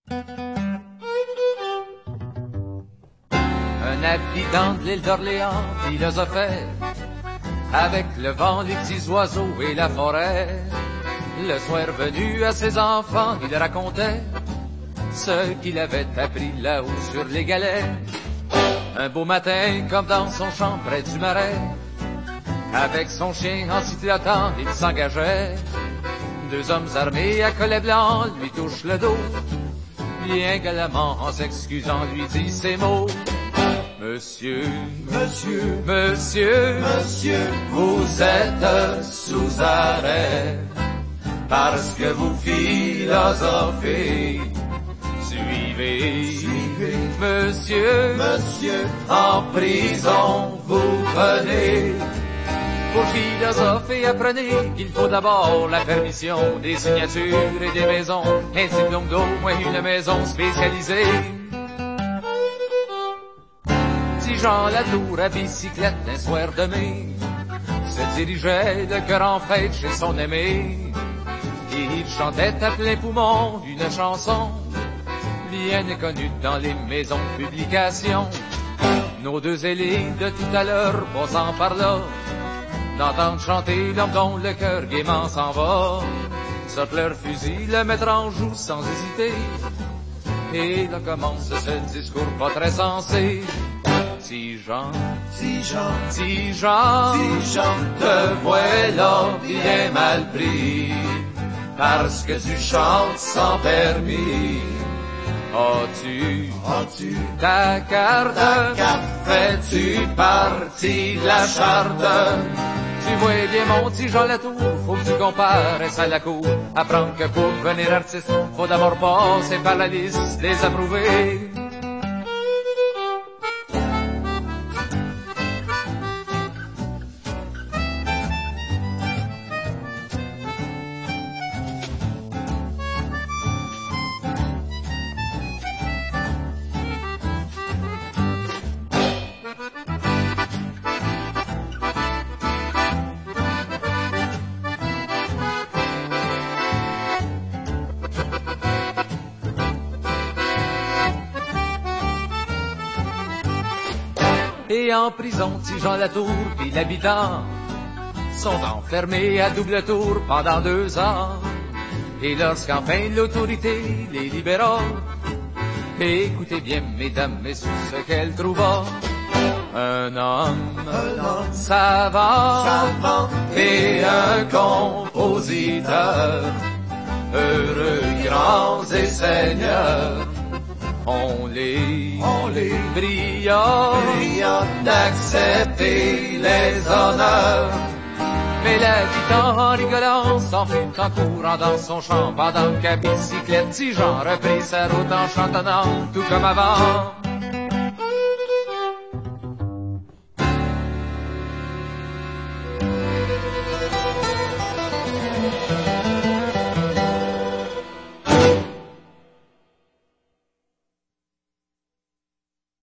Un habitant de l'île d'Orléans philosophait avec le vent, les petits oiseaux et la forêt. Le soir venu à ses enfants, il racontait ce qu'il avait appris là-haut sur les galets. Un beau matin, comme dans son champ près du marais, avec son chien en sifflotant, il s'engageait. Deux hommes armés à collet blanc lui touchent le dos. Bien galamment, en s'excusant, lui dit ces mots. Monsieur, monsieur, monsieur, monsieur, vous êtes sous arrêt parce que vous philosophez. Suivez, suivez, monsieur, monsieur, en prison vous venez. Pour philosopher, apprenez qu'il faut d'abord la permission des signatures et des maisons, un diplôme d'au moins une maison spécialisée. Si Jean Latour à bicyclette un soir de mai se dirigeait le cœur en fête chez son aimé, et il chantait à plein poumon une chanson bien connue dans les maisons de publication. Nos deux ailés de tout à l'heure passant par là d'entendre chanter l'homme dont le cœur gaiement s'en va, sortent leur fusil, le mettre en joue sans hésiter, et là commence ce discours pas très sensé. Si Jean, si Jean, si Jean, si Jean, te voilà bien mal pris, parce que tu chantes sans permis. As-tu ta carte, fais-tu partie de la charte? Tu vois bien mon petit Jean Latour, faut que tu compares ça à la cour. Apprendre que pour devenir artiste, faut d'abord passer par la liste des approuvés. Et en prison, si Jean Latour pis l'habitant sont enfermés à double tour pendant 2 ans. Et lorsqu'enfin l'autorité les libéra, écoutez bien, mesdames, messieurs, ce qu'elle trouva. Un homme savant et un compositeur, heureux, grands et seigneurs. On les bria d'accepter les honneurs. Mais l'habitant en rigolant s'en fut en courant dans son champ, pendant qu'à bicyclette si Jean reprit sa route en chantonnant tout comme avant.